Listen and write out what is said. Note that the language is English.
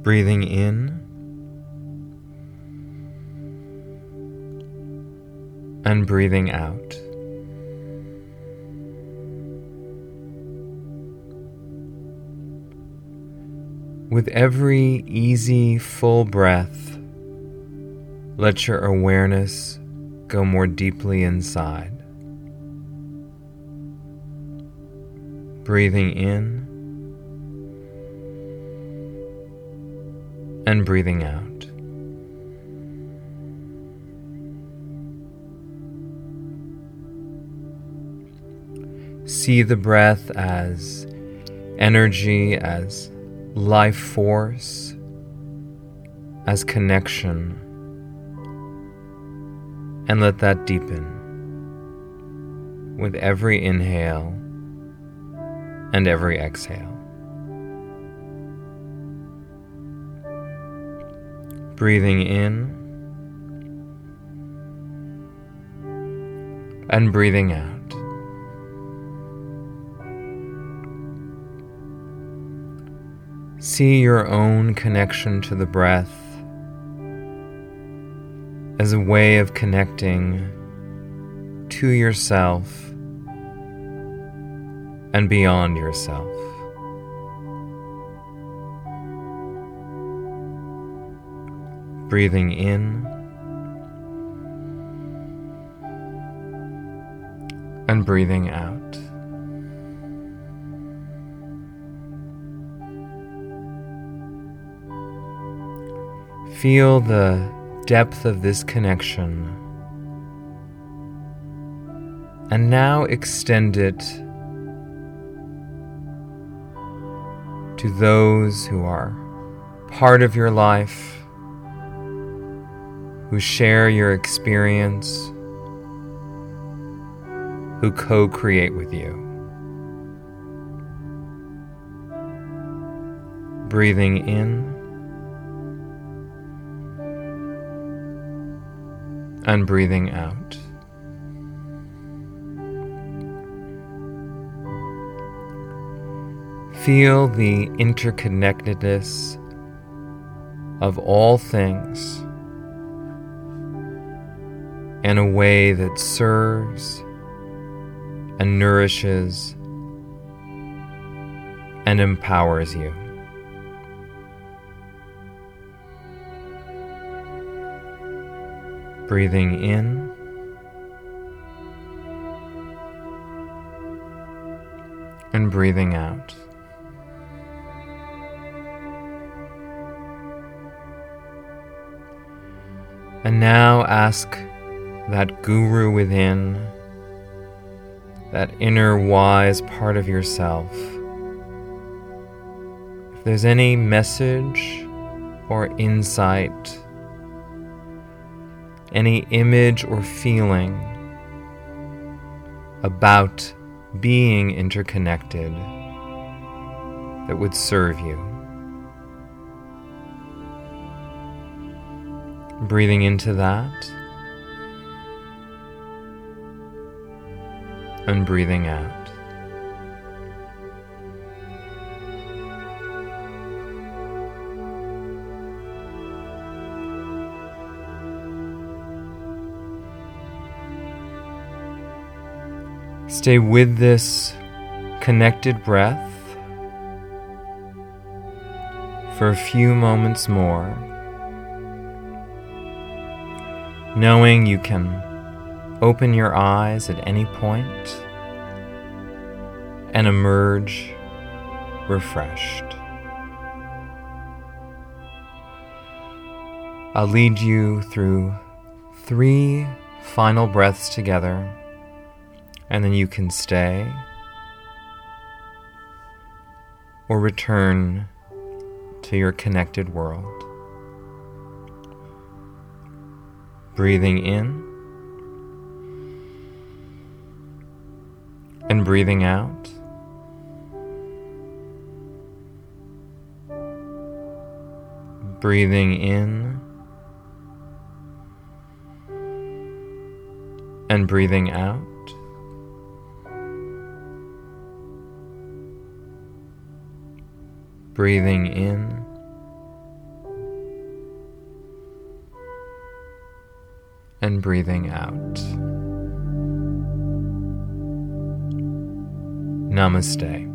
Breathing in and breathing out. With every easy, full breath, let your awareness go more deeply inside. Breathing in and breathing out. See the breath as energy, as life force, as connection, and let that deepen with every inhale and every exhale. Breathing in and breathing out. See your own connection to the breath as a way of connecting to yourself and beyond yourself. Breathing in and breathing out. Feel the depth of this connection, and now extend it to those who are part of your life, who share your experience, who co-create with you. Breathing in and breathing out. Feel the interconnectedness of all things in a way that serves and nourishes and empowers you. Breathing in and breathing out. And now ask that guru within, that inner wise part of yourself, if there's any message or insight, any image or feeling about being interconnected that would serve you. Breathing into that and breathing out. Stay with this connected breath for a few moments more, knowing you can open your eyes at any point and emerge refreshed. I'll lead you through 3 final breaths together, and then you can stay or return to your connected world. Breathing in and breathing out. Breathing in and breathing out. Breathing in and breathing out. Namaste.